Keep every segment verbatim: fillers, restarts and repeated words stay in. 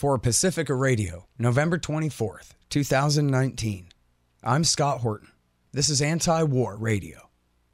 for Pacifica Radio, November twenty-fourth, two thousand nineteen. I'm Scott Horton. This is Anti-War Radio.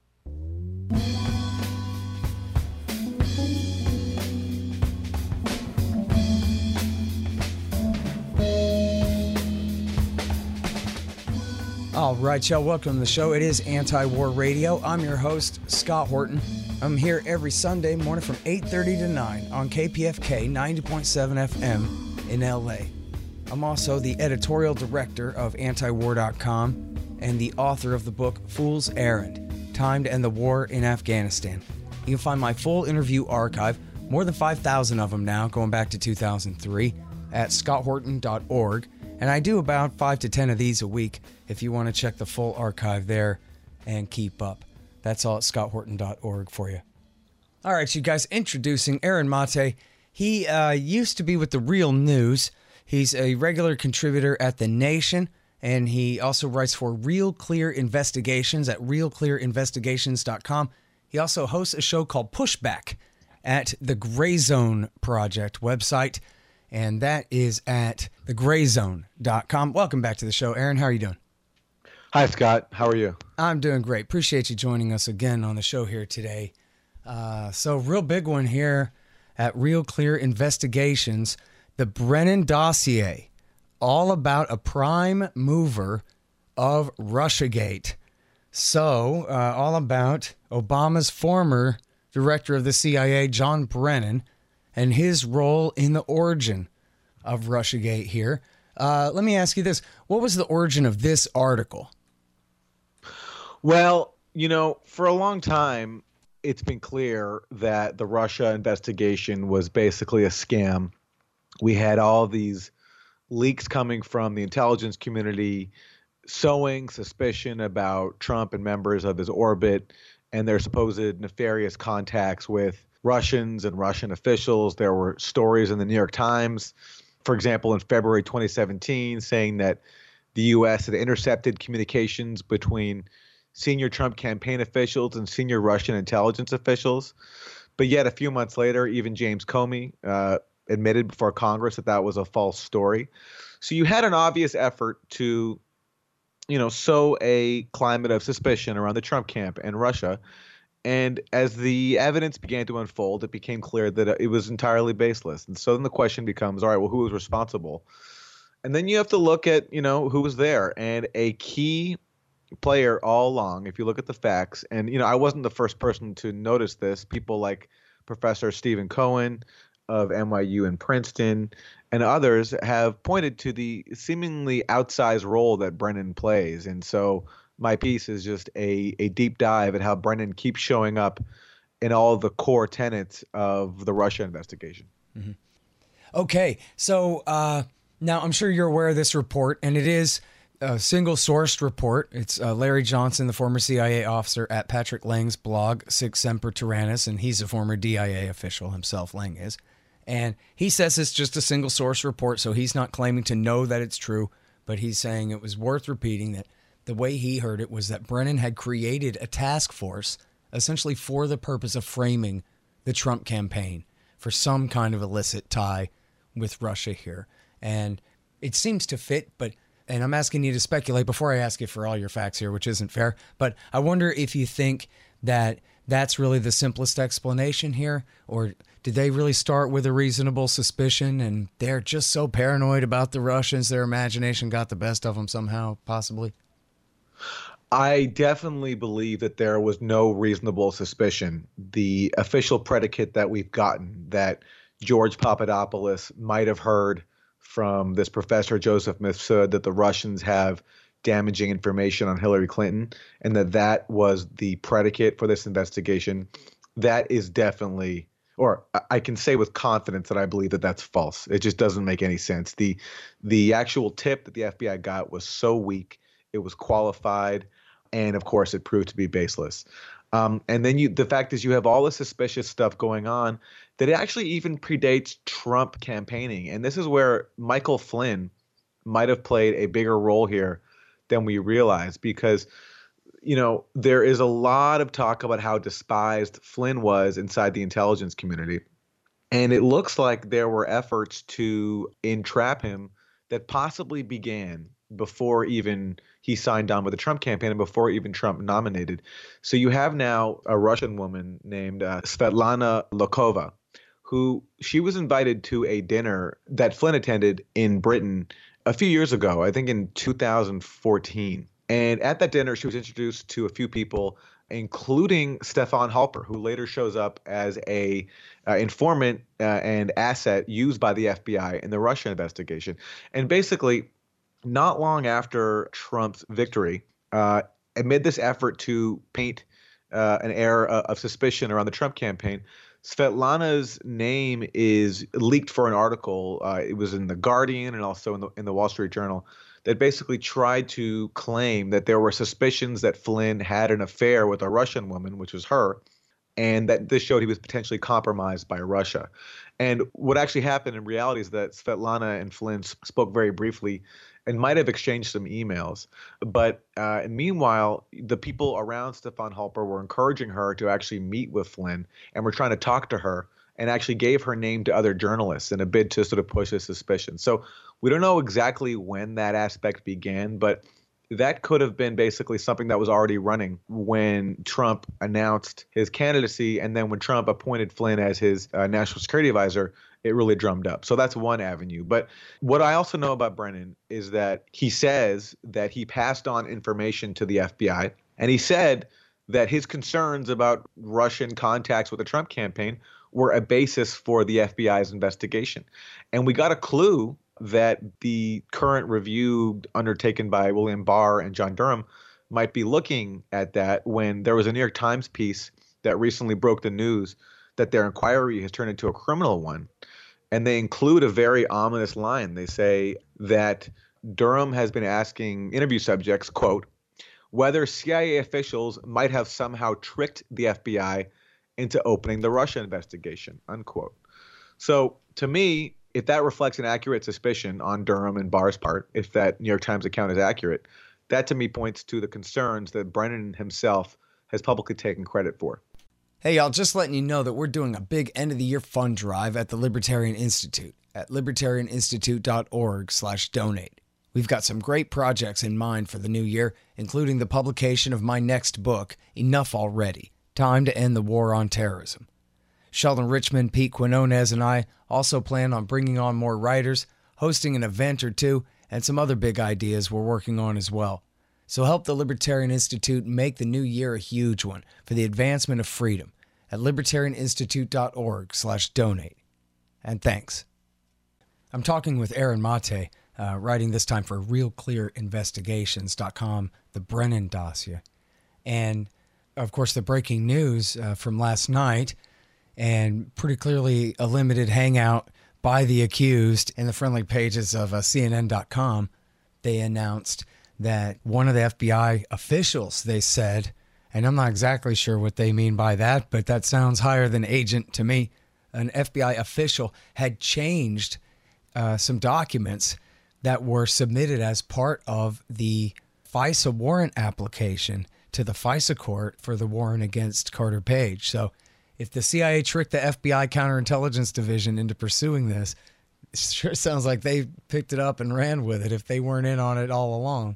All right, y'all, welcome to the show. It is Anti-War Radio. I'm your host, Scott Horton. I'm here every Sunday morning from eight thirty to nine on K P F K ninety point seven F M in L A. I'm also the editorial director of anti war dot com and the author of the book Fool's Errand, Time to End the War in Afghanistan. You can find my full interview archive, more than five thousand of them now, going back to two thousand three, at scott horton dot org. And I do about five to ten of these a week if you want to check the full archive there and keep up. That's all at scott horton dot org for you. All right, you guys, introducing Aaron Mate. He uh, used to be with The Real News. He's a regular contributor at The Nation, and he also writes for Real Clear Investigations at real clear investigations dot com. He also hosts a show called Pushback at the Gray Zone Project website, and that is at the gray zone dot com. Welcome back to the show, Aaron. How are you doing? Hi, Scott. How are you? I'm doing great. Appreciate you joining us again on the show here today. Uh, so, real big one here at Real Clear Investigations, the Brennan dossier, all about a prime mover of Russiagate. So, uh, all about Obama's former director of the C I A, John Brennan, and his role in the origin of Russiagate here. Uh, let me ask you this. What was the origin of this article? Well, you know, for a long time, it's been clear that the Russia investigation was basically a scam. We had all these leaks coming from the intelligence community sowing suspicion about Trump and members of his orbit and their supposed nefarious contacts with Russians and Russian officials. There were stories in the New York Times, for example, in February twenty seventeen, saying that the U S had intercepted communications between senior Trump campaign officials and senior Russian intelligence officials. But yet a few months later, even James Comey uh, admitted before Congress that that was a false story. So you had an obvious effort to, you know, sow a climate of suspicion around the Trump camp and Russia. And as the evidence began to unfold, it became clear that it was entirely baseless. And so then the question becomes, all right, well, who was responsible? And then you have to look at, you know, who was there. And a key player all along, if you look at the facts, and, you know, I wasn't the first person to notice this. People like Professor Stephen Cohen of N Y U and Princeton and others have pointed to the seemingly outsized role that Brennan plays. And so my piece is just a, a deep dive at how Brennan keeps showing up in all the core tenets of the Russia investigation. Mm-hmm. Okay, so uh, now I'm sure you're aware of this report, and it is a single-sourced report. It's uh, Larry Johnson, the former C I A officer, at Patrick Lang's blog, Sic Semper Tyrannis, and he's a former D I A official himself, Lang is. And he says it's just a single-source report, so he's not claiming to know that it's true, but he's saying it was worth repeating that the way he heard it was that Brennan had created a task force essentially for the purpose of framing the Trump campaign for some kind of illicit tie with Russia here. And it seems to fit, but, and I'm asking you to speculate before I ask you for all your facts here, which isn't fair, but I wonder if you think that that's really the simplest explanation here, or did they really start with a reasonable suspicion and they're just so paranoid about the Russians, their imagination got the best of them somehow, possibly? I definitely believe that there was no reasonable suspicion. The official predicate that we've gotten that George Papadopoulos might have heard from this professor, Joseph Mifsud, that the Russians have damaging information on Hillary Clinton and that that was the predicate for this investigation, that is definitely, or I can say with confidence that I believe that that's false. It just doesn't make any sense. The, the actual tip that the F B I got was so weak. It was qualified, and of course, it proved to be baseless. Um, and then you, the fact is, you have all this suspicious stuff going on that it actually even predates Trump campaigning. And this is where Michael Flynn might have played a bigger role here than we realize, because, you know, there is a lot of talk about how despised Flynn was inside the intelligence community. And it looks like there were efforts to entrap him that possibly began before even he signed on with the Trump campaign and before even Trump nominated. So you have now a Russian woman named uh, Svetlana Lokova, who she was invited to a dinner that Flynn attended in Britain a few years ago, I think in two thousand fourteen. And at that dinner, she was introduced to a few people, including Stefan Halper, who later shows up as a uh, informant uh, and asset used by the F B I in the Russia investigation. And basically, not long after Trump's victory, uh, amid this effort to paint uh, an air of suspicion around the Trump campaign, Svetlana's name is leaked for an article. Uh, it was in The Guardian and also in the in the Wall Street Journal that basically tried to claim that there were suspicions that Flynn had an affair with a Russian woman, which was her, and that this showed he was potentially compromised by Russia. And what actually happened in reality is that Svetlana and Flynn spoke very briefly and might have exchanged some emails. But uh, meanwhile, the people around Stefan Halper were encouraging her to actually meet with Flynn and were trying to talk to her and actually gave her name to other journalists in a bid to sort of push his suspicion. So we don't know exactly when that aspect began, but that could have been basically something that was already running when Trump announced his candidacy. And then when Trump appointed Flynn as his uh, national security advisor, it really drummed up. So that's one avenue. But what I also know about Brennan is that he says that he passed on information to the F B I. And he said that his concerns about Russian contacts with the Trump campaign were a basis for the F B I's investigation. And we got a clue that the current review undertaken by William Barr and John Durham might be looking at that when there was a New York Times piece that recently broke the news that their inquiry has turned into a criminal one. And they include a very ominous line. They say that Durham has been asking interview subjects, quote, whether C I A officials might have somehow tricked the F B I into opening the Russia investigation, unquote. So to me, if that reflects an accurate suspicion on Durham and Barr's part, if that New York Times account is accurate, that to me points to the concerns that Brennan himself has publicly taken credit for. Hey, y'all, just letting you know that we're doing a big end-of-the-year fund drive at the Libertarian Institute at libertarianinstitute.org slash donate. We've got some great projects in mind for the new year, including the publication of my next book, Enough Already, Time to End the War on Terrorism. Sheldon Richman, Pete Quinones, and I also plan on bringing on more writers, hosting an event or two, and some other big ideas we're working on as well. So help the Libertarian Institute make the new year a huge one for the advancement of freedom at libertarianinstitute.org slash donate. And thanks. I'm talking with Aaron Mate, uh, writing this time for real clear investigations dot com, the Brennan dossier. And, of course, the breaking news uh, from last night, and pretty clearly a limited hangout by the accused in the friendly pages of uh, C N N dot com. They announced that one of the F B I officials, they said, and I'm not exactly sure what they mean by that, but that sounds higher than agent to me, an F B I official had changed uh, some documents that were submitted as part of the FISA warrant application to the FISA court for the warrant against Carter Page. So if the C I A tricked the F B I counterintelligence division into pursuing this, it sure sounds like they picked it up and ran with it if they weren't in on it all along.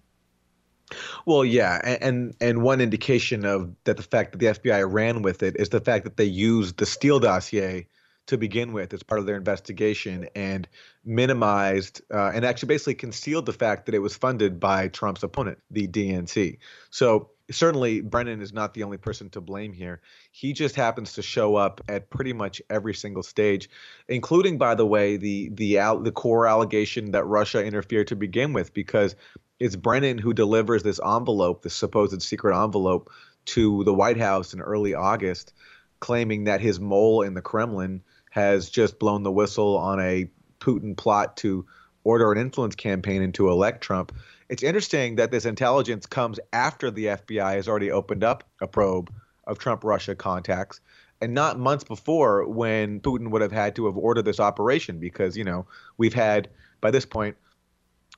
Well, yeah, and and one indication of that the fact that the F B I ran with it is the fact that they used the Steele dossier to begin with as part of their investigation and minimized uh, and actually basically concealed the fact that it was funded by Trump's opponent, the D N C. So certainly Brennan is not the only person to blame here. He just happens to show up at pretty much every single stage, including, by the way, the the the core allegation that Russia interfered to begin with, because it's Brennan who delivers this envelope, this supposed secret envelope, to the White House in early August, claiming that his mole in the Kremlin has just blown the whistle on a Putin plot to order an influence campaign and to elect Trump. It's interesting that this intelligence comes after the F B I has already opened up a probe of Trump-Russia contacts, and not months before when Putin would have had to have ordered this operation because, you know, we've had, by this point,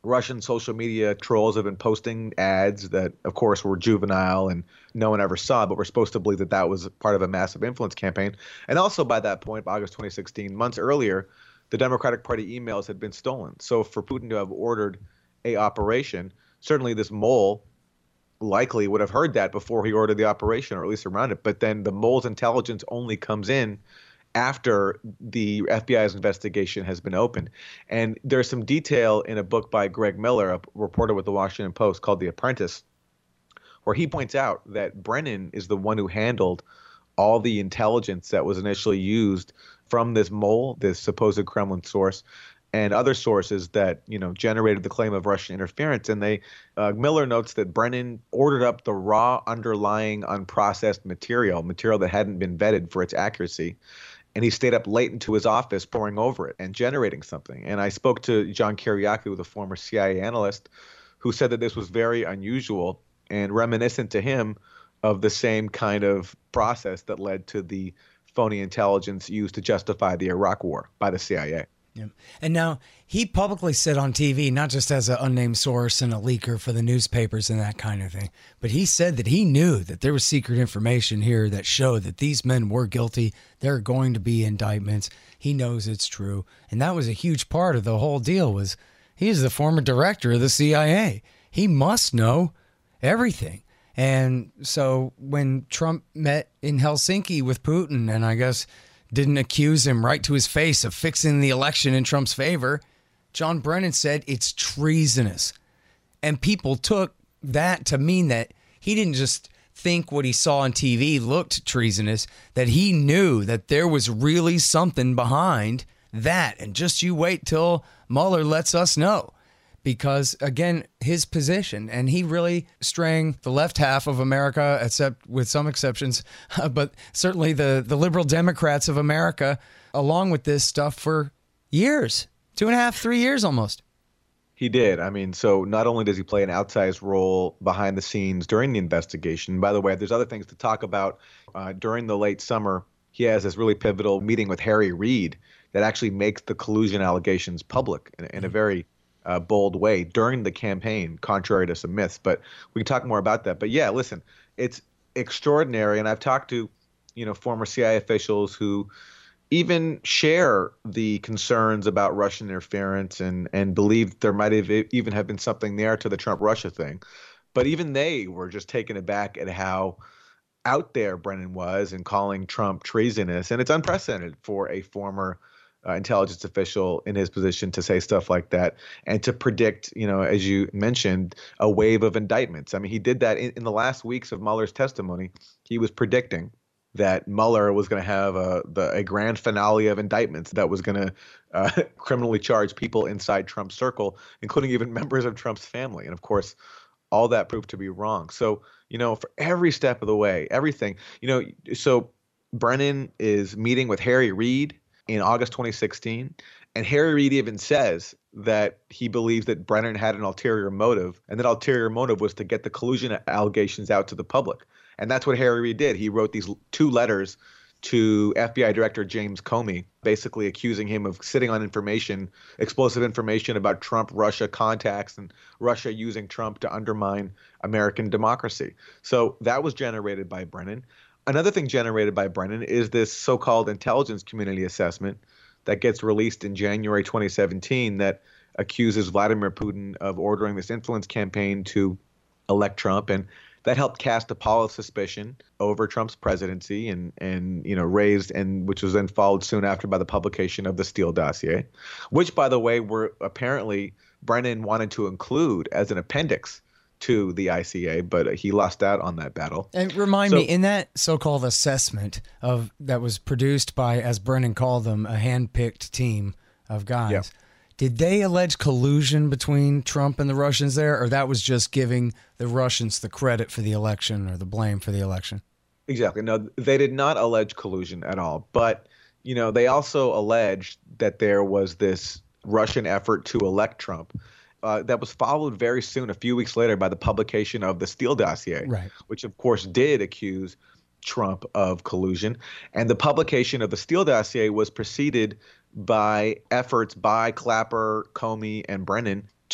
Russian social media trolls have been posting ads that, of course, were juvenile and no one ever saw, but we're supposed to believe that that was part of a massive influence campaign. And also by that point, August twenty sixteen, months earlier, the Democratic Party emails had been stolen. So for Putin to have ordered a operation, certainly this mole likely would have heard that before he ordered the operation, or at least around it. But then the mole's intelligence only comes in after the F B I's investigation has been opened. And there's some detail in a book by Greg Miller, a reporter with the Washington Post, called The Apprentice, where he points out that Brennan is the one who handled all the intelligence that was initially used from this mole, this supposed Kremlin source, and other sources that, you know, generated the claim of Russian interference. And they, uh, Miller notes that Brennan ordered up the raw underlying unprocessed material, material that hadn't been vetted for its accuracy. And he stayed up late into his office poring over it and generating something. And I spoke to John Kiriakou, the former C I A analyst, who said that this was very unusual and reminiscent to him of the same kind of process that led to the phony intelligence used to justify the Iraq War by the C I A. Yeah. And now he publicly said on T V, not just as an unnamed source and a leaker for the newspapers and that kind of thing, but he said that he knew that there was secret information here that showed that these men were guilty. There are going to be indictments. He knows it's true. And that was a huge part of the whole deal. Was he's the former director of the C I A. He must know everything. And so when Trump met in Helsinki with Putin, and I guess didn't accuse him right to his face of fixing the election in Trump's favor, John Brennan said it's treasonous. And people took that to mean that he didn't just think what he saw on T V looked treasonous, that he knew that there was really something behind that. And just you wait till Mueller lets us know. Because, again, his position, and he really straying the left half of America, except with some exceptions, but certainly the, the liberal Democrats of America, along with this stuff for years, two and a half, three years almost. He did. I mean, so not only does he play an outsized role behind the scenes during the investigation, by the way, there's other things to talk about. Uh, during the late summer, he has this really pivotal meeting with Harry Reid that actually makes the collusion allegations public in, in a very Uh, bold way during the campaign, contrary to some myths. But we can talk more about that. But yeah, listen, it's extraordinary. And I've talked to, you know, former C I A officials who even share the concerns about Russian interference and, and believe there might have even have been something there to the Trump-Russia thing. But even they were just taken aback at how out there Brennan was in calling Trump treasonous. And it's unprecedented for a former Uh, intelligence official in his position to say stuff like that and to predict, you know, as you mentioned, a wave of indictments. I mean, he did that in, in the last weeks of Mueller's testimony. He was predicting that Mueller was going to have a, the, a grand finale of indictments that was going to uh, criminally charge people inside Trump's circle, including even members of Trump's family. And of course, all that proved to be wrong. So, you know, for every step of the way, everything, you know, so Brennan is meeting with Harry Reid in August twenty sixteen. And Harry Reid even says that he believes that Brennan had an ulterior motive, and that ulterior motive was to get the collusion allegations out to the public. And that's what Harry Reid did. He wrote these two letters to F B I Director James Comey, basically accusing him of sitting on information, explosive information about Trump-Russia contacts and Russia using Trump to undermine American democracy. So that was generated by Brennan. Another thing generated by Brennan is this so-called intelligence community assessment that gets released in January twenty seventeen that accuses Vladimir Putin of ordering this influence campaign to elect Trump. And that helped cast a pall of suspicion over Trump's presidency and, and you know, raised, and which was then followed soon after by the publication of the Steele dossier, which, by the way, were apparently Brennan wanted to include as an appendix to the I C A, but he lost out on that battle. And remind so, me, in that so-called assessment of that was produced by, as Brennan called them, a hand-picked team of guys, yeah. Did they allege collusion between Trump and the Russians there, or that was just giving the Russians the credit for the election or the blame for the election? Exactly. No, they did not allege collusion at all. But, you know, they also alleged that there was this Russian effort to elect Trump. Uh, that was followed very soon, a few weeks later, by the publication of the Steele dossier, right. which, of course, did accuse Trump of collusion. And the publication of the Steele dossier was preceded by efforts by Clapper, Comey, and Brennan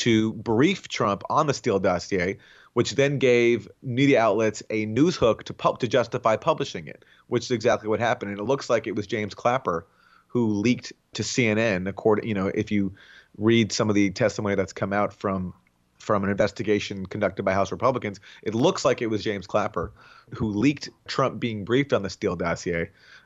to brief Trump on the Steele dossier, which then gave media outlets a news hook to pub- to justify publishing it, which is exactly what happened. And it looks like it was James Clapper who leaked to C N N. According, you know, if you read some of the testimony that's come out from from an investigation conducted by House Republicans, it looks like it was James Clapper who leaked Trump being briefed on the Steele dossier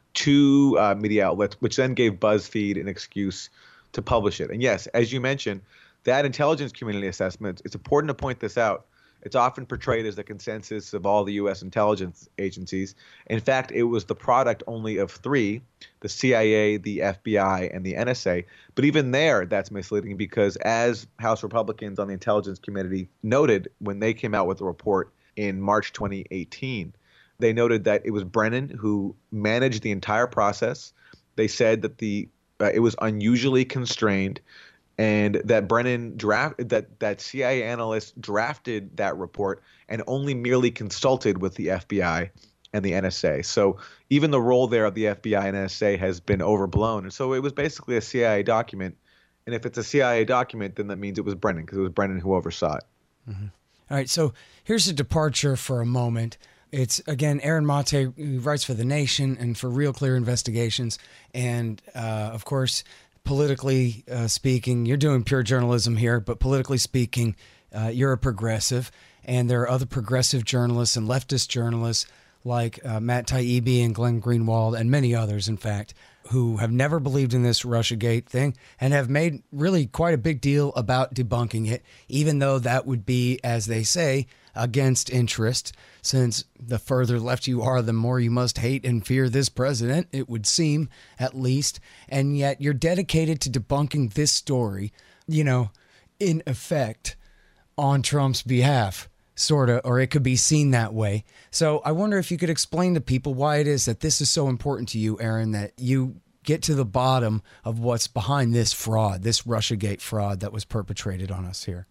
to uh, media outlets, which then gave BuzzFeed an excuse to publish it. And yes, as you mentioned, that intelligence community assessment, it's important to point this out. It's often portrayed as the consensus of all the U S intelligence agencies. In fact, it was the product only of three, the C I A, the F B I, and the N S A. But even there, that's misleading because as House Republicans on the intelligence committee noted when they came out with the report in March twenty eighteen, they noted that it was Brennan who managed the entire process. They said that the uh, it was unusually constrained, and that Brennan draft that that C I A analyst drafted that report and only merely consulted with the F B I and the N S A. So even the role there of the F B I and N S A has been overblown. And so it was basically a C I A document. And if it's a C I A document, then that means it was Brennan because it was Brennan who oversaw it. Mm-hmm. All right. So here's a departure for a moment. It's, again, Aaron Mate, who writes for The Nation and for Real Clear Investigations. And, uh, of course, politically uh, speaking, you're doing pure journalism here, but politically speaking, uh, you're a progressive. And there are other progressive journalists and leftist journalists like uh, Matt Taibbi and Glenn Greenwald and many others, in fact, who have never believed in this Russiagate thing and have made really quite a big deal about debunking it, even though that would be, as they say, against interest, since the further left you are, the more you must hate and fear this president, it would seem, at least. And yet you're dedicated to debunking this story, you know, in effect, on Trump's behalf, sort of, or it could be seen that way. So I wonder if you could explain to people why it is that this is so important to you, Aaron, that you get to the bottom of what's behind this fraud, this Russiagate fraud that was perpetrated on us here.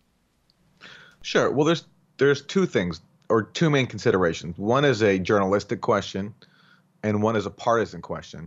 Sure. Well, there's there's two things, or two main considerations. One is a journalistic question, and one is a partisan question.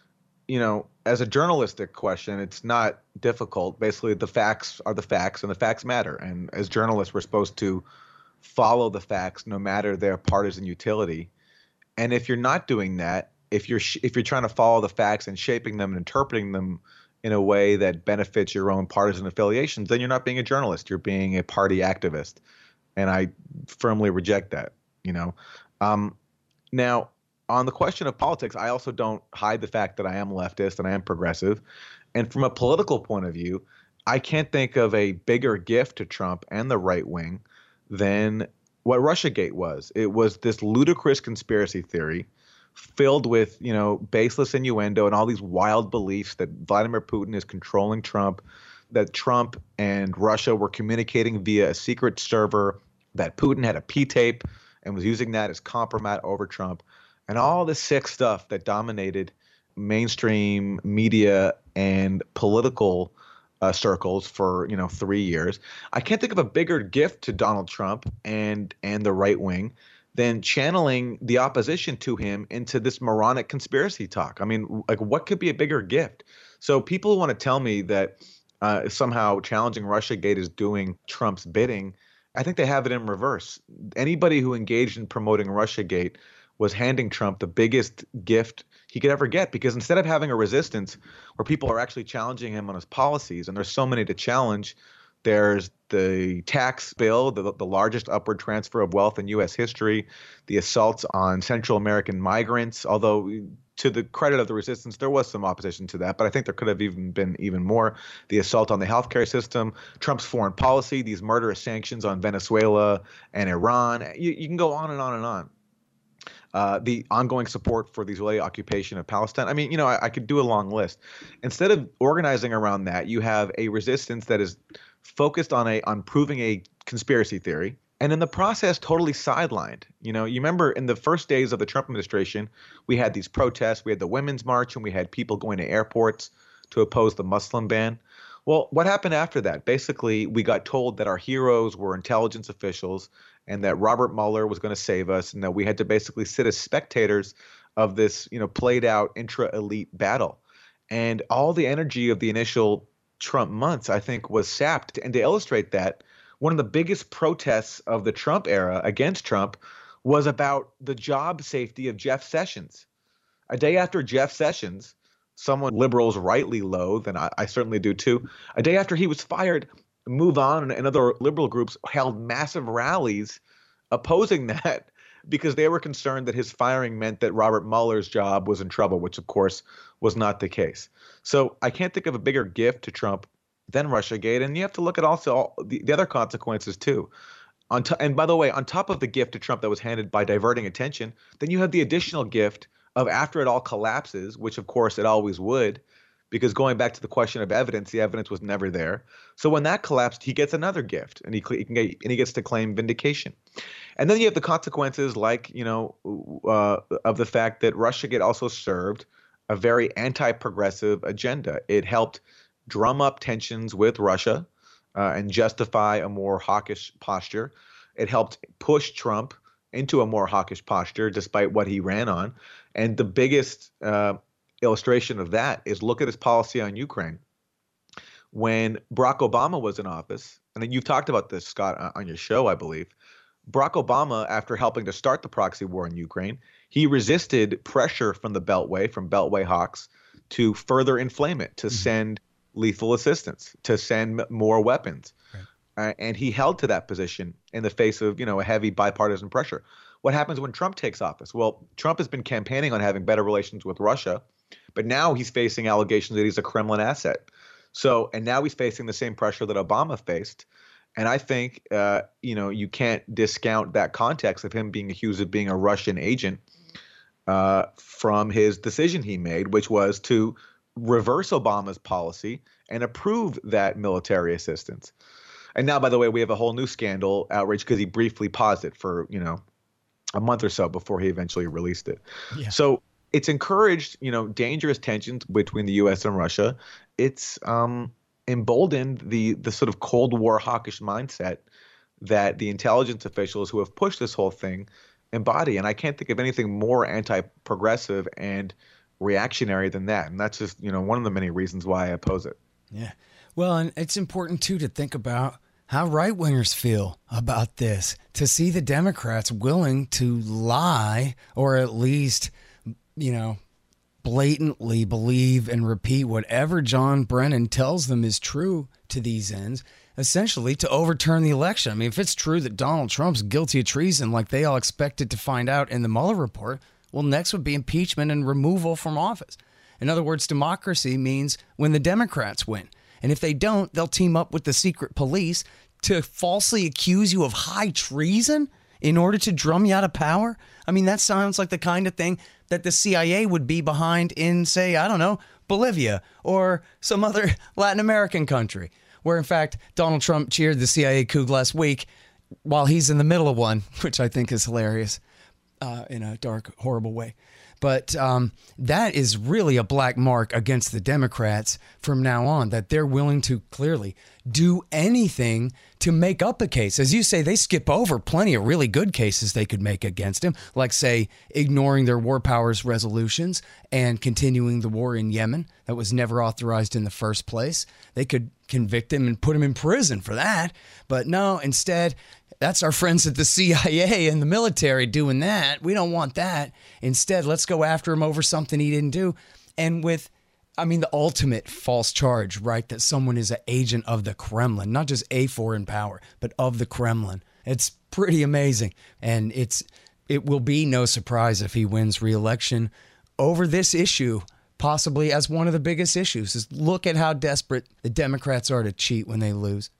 You know, as a journalistic question, it's not difficult. Basically, the facts are the facts, and the facts matter. And as journalists, we're supposed to follow the facts, no matter their partisan utility. And if you're not doing that, if you're sh- if you're trying to follow the facts and shaping them and interpreting them in a way that benefits your own partisan affiliations, then you're not being a journalist. You're being a party activist. And I firmly reject that, you know. Um, now, on the question of politics, I also don't hide the fact that I am leftist and I am progressive. And from a political point of view, I can't think of a bigger gift to Trump and the right wing than what Russiagate was. It was this ludicrous conspiracy theory filled with, you know, baseless innuendo and all these wild beliefs that Vladimir Putin is controlling Trump, that Trump and Russia were communicating via a secret server, that Putin had a P-tape and was using that as compromat over Trump, and all this sick stuff that dominated mainstream media and political uh, circles for, you know, three years. I can't think of a bigger gift to Donald Trump and and the right wing than channeling the opposition to him into this moronic conspiracy talk. I mean, like, what could be a bigger gift? So people want to tell me that uh, somehow challenging Russiagate is doing Trump's bidding. I think they have it in reverse. Anybody who engaged in promoting Russiagate was handing Trump the biggest gift he could ever get, because instead of having a resistance where people are actually challenging him on his policies, and there's so many to challenge, there's the tax bill, the, the largest upward transfer of wealth in U S history, the assaults on Central American migrants, although to the credit of the resistance, there was some opposition to that, but I think there could have even been even more. The assault on the healthcare system, Trump's foreign policy, these murderous sanctions on Venezuela and Iran. You, you can go on and on and on. Uh, the ongoing support for the Israeli occupation of Palestine. I mean, you know, I, I could do a long list. Instead of organizing around that, you have a resistance that is focused on a on proving a conspiracy theory, and in the process, totally sidelined. You know, you remember in the first days of the Trump administration, we had these protests, we had the Women's March, and we had people going to airports to oppose the Muslim ban. Well, what happened after that? Basically, we got told that our heroes were intelligence officials and that Robert Mueller was going to save us, and that we had to basically sit as spectators of this, you know, played out intra-elite battle. And all the energy of the initial Trump months, I think, was sapped. And to illustrate that, one of the biggest protests of the Trump era against Trump was about the job safety of Jeff Sessions. A day after Jeff Sessions, someone liberals rightly loathe, and I, I certainly do too, a day after he was fired, Move On and other liberal groups held massive rallies opposing that because they were concerned that his firing meant that Robert Mueller's job was in trouble, which of course was not the case. So I can't think of a bigger gift to Trump than Russiagate. And you have to look at also all the, the other consequences too. On to, and by the way, on top of the gift to Trump that was handed by diverting attention, then you have the additional gift of after it all collapses, which of course it always would, because going back to the question of evidence, the evidence was never there. So when that collapsed, he gets another gift, and he, he can get, and he gets to claim vindication. And then you have the consequences, like you know, uh, of the fact that Russiagate also served a very anti-progressive agenda. It helped drum up tensions with Russia uh, and justify a more hawkish posture. It helped push Trump into a more hawkish posture, despite what he ran on. And the biggest uh, illustration of that is look at his policy on Ukraine. When Barack Obama was in office, and you've talked about this, Scott, on your show, I believe, Barack Obama, after helping to start the proxy war in Ukraine, he resisted pressure from the Beltway, from Beltway hawks, to further inflame it, to mm-hmm. send lethal assistance, to send more weapons. Right. Uh, and he held to that position in the face of, you know, a heavy bipartisan pressure. What happens when Trump takes office? Well, Trump has been campaigning on having better relations with Russia, but now he's facing allegations that he's a Kremlin asset. So, and now he's facing the same pressure that Obama faced. And I think, uh, you know, you can't discount that context of him being accused of being a Russian agent uh, from his decision he made, which was to reverse Obama's policy and approve that military assistance. And now, by the way, we have a whole new scandal outrage because he briefly paused it for, you know, a month or so before he eventually released it. Yeah. So it's encouraged, you know, dangerous tensions between the U S and Russia. It's um, emboldened the the sort of Cold War hawkish mindset that the intelligence officials who have pushed this whole thing embody. And I can't think of anything more anti-progressive and reactionary than that. And that's just, you know, one of the many reasons why I oppose it. Yeah. Well, and it's important, too, to think about how right-wingers feel about this, to see the Democrats willing to lie or at least, you know, blatantly believe and repeat whatever John Brennan tells them is true to these ends, essentially to overturn the election. I mean, if it's true that Donald Trump's guilty of treason like they all expected to find out in the Mueller report, well, next would be impeachment and removal from office. In other words, democracy means when the Democrats win. And if they don't, they'll team up with the secret police to falsely accuse you of high treason in order to drum you out of power. I mean, that sounds like the kind of thing that the C I A would be behind in, say, I don't know, Bolivia or some other Latin American country, where, in fact, Donald Trump cheered the C I A coup last week while he's in the middle of one, which I think is hilarious uh, in a dark, horrible way. But um, that is really a black mark against the Democrats from now on, that they're willing to clearly do anything to make up a case. As you say, they skip over plenty of really good cases they could make against him, like, say, ignoring their war powers resolutions and continuing the war in Yemen that was never authorized in the first place. They could convict him and put him in prison for that. But no, instead, that's our friends at the C I A and the military doing that. We don't want that. Instead, let's go after him over something he didn't do. And with, I mean, the ultimate false charge, right? That someone is an agent of the Kremlin, not just a foreign power, but of the Kremlin. It's pretty amazing. And it's it will be no surprise if he wins re-election over this issue, possibly as one of the biggest issues. Is look at how desperate the Democrats are to cheat when they lose.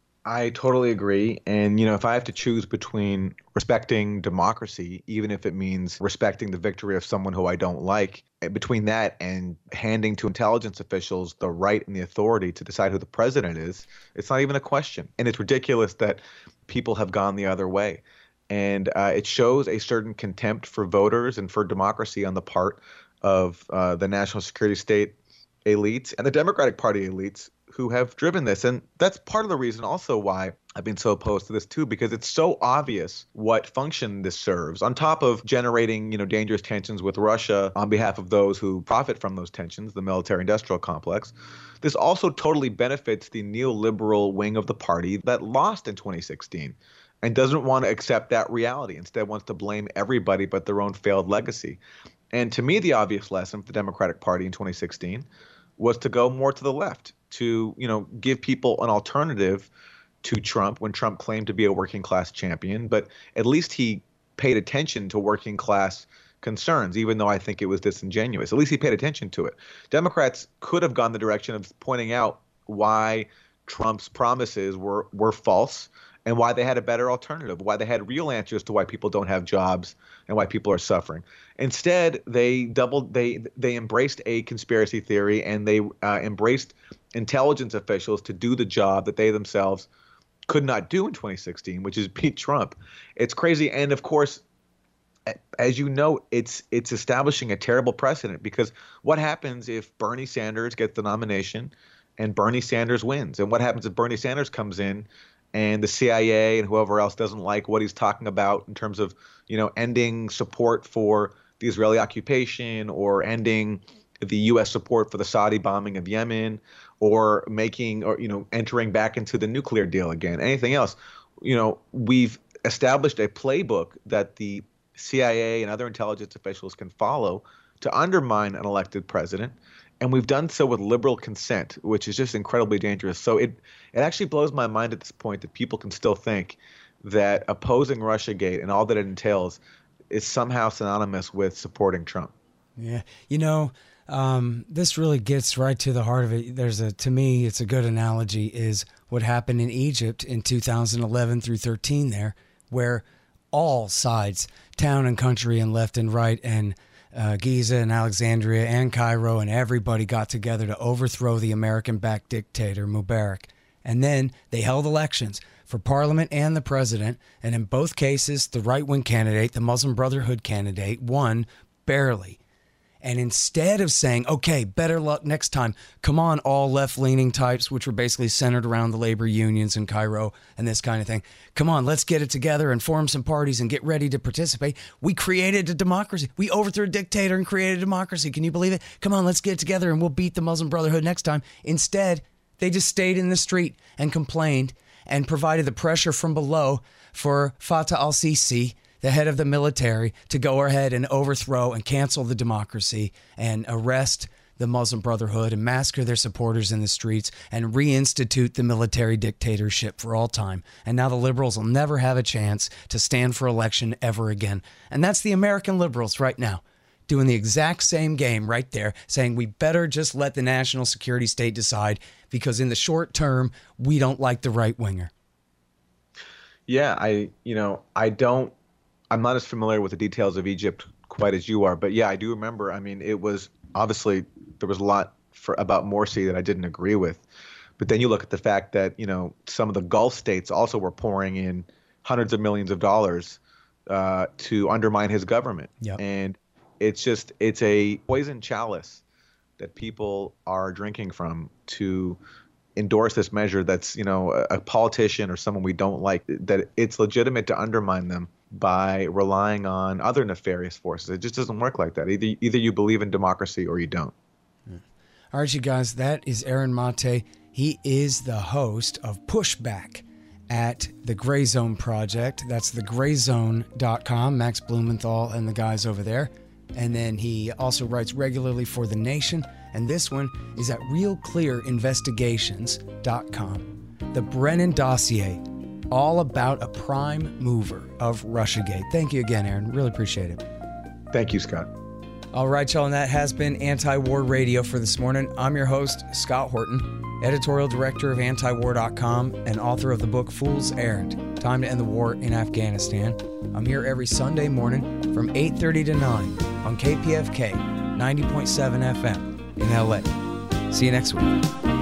I totally agree. And, you know, if I have to choose between respecting democracy, even if it means respecting the victory of someone who I don't like, between that and handing to intelligence officials the right and the authority to decide who the president is, it's not even a question. And it's ridiculous that people have gone the other way. And uh, it shows a certain contempt for voters and for democracy on the part of uh, the national security state elites and the Democratic Party elites, who have driven this. And that's part of the reason also why I've been so opposed to this too, because it's so obvious what function this serves. On top of generating, you know, dangerous tensions with Russia on behalf of those who profit from those tensions, the military-industrial complex, this also totally benefits the neoliberal wing of the party that lost in twenty sixteen and doesn't want to accept that reality. Instead wants to blame everybody but their own failed legacy. And to me, the obvious lesson for the Democratic Party in twenty sixteen was to go more to the left, to, you know, give people an alternative to Trump when Trump claimed to be a working class champion. But at least he paid attention to working class concerns, even though I think it was disingenuous. At least he paid attention to it. Democrats could have gone the direction of pointing out why Trump's promises were, were false and why they had a better alternative, why they had real answers to why people don't have jobs and why people are suffering. Instead, they doubled, they they embraced a conspiracy theory, and they uh, embraced intelligence officials to do the job that they themselves could not do in twenty sixteen, which is beat Trump. It's crazy. And of course, as you know, it's it's establishing a terrible precedent, because what happens if Bernie Sanders gets the nomination and Bernie Sanders wins? And what happens if Bernie Sanders comes in and the C I A and whoever else doesn't like what he's talking about in terms of, you know, ending support for the Israeli occupation, or ending the U S support for the Saudi bombing of Yemen, or making, or, you know, entering back into the nuclear deal again, anything else? You know, we've established a playbook that the C I A and other intelligence officials can follow to undermine an elected president. And we've done so with liberal consent, which is just incredibly dangerous. So it it actually blows my mind at this point that people can still think that opposing Russiagate and all that it entails is somehow synonymous with supporting Trump. Yeah. You know, um, this really gets right to the heart of it. There's a, to me, it's a good analogy, is what happened in Egypt in two thousand eleven through thirteen there, where all sides, town and country and left and right, and Uh, Giza and Alexandria and Cairo and everybody got together to overthrow the American-backed dictator Mubarak. And then they held elections for parliament and the president. And in both cases, the right-wing candidate, the Muslim Brotherhood candidate, won barely. And instead of saying, okay, better luck next time, come on, all left-leaning types, which were basically centered around the labor unions in Cairo and this kind of thing, come on, let's get it together and form some parties and get ready to participate. We created a democracy. We overthrew a dictator and created a democracy. Can you believe it? Come on, let's get it together and we'll beat the Muslim Brotherhood next time. Instead, they just stayed in the street and complained and provided the pressure from below for Fatah al-Sisi, the head of the military, to go ahead and overthrow and cancel the democracy and arrest the Muslim Brotherhood and massacre their supporters in the streets and reinstitute the military dictatorship for all time. And now the liberals will never have a chance to stand for election ever again. And that's the American liberals right now, doing the exact same game right there, saying we better just let the national security state decide, because in the short term, we don't like the right winger. Yeah, I, you know, I don't, I'm not as familiar with the details of Egypt quite as you are, but yeah, I do remember. I mean, it was obviously, there was a lot for about Morsi that I didn't agree with, but then you look at the fact that, you know, some of the Gulf states also were pouring in hundreds of millions of dollars uh, to undermine his government. Yep. And it's just, it's a poison chalice that people are drinking from to endorse this measure that's, you know, a, a politician or someone we don't like, that it's legitimate to undermine them by relying on other nefarious forces. It just doesn't work like that. Either either you believe in democracy or you don't. All right, you guys, that is Aaron Mate. He is the host of Pushback at the Gray Zone Project. That's the gray zone dot com, Max Blumenthal and the guys over there. And then he also writes regularly for The Nation. And this one is at real clear investigations dot com. The Brennan Dossier, all about a prime mover of Russiagate. Thank you again, Aaron. Really appreciate it. Thank you, Scott. All right, y'all, and that has been Anti-War Radio for this morning. I'm your host, Scott Horton, editorial director of anti war dot com and author of the book Fool's Errand, Time to End the War in Afghanistan. I'm here every Sunday morning from eight thirty to nine on K P F K ninety point seven F M in L A. See you next week.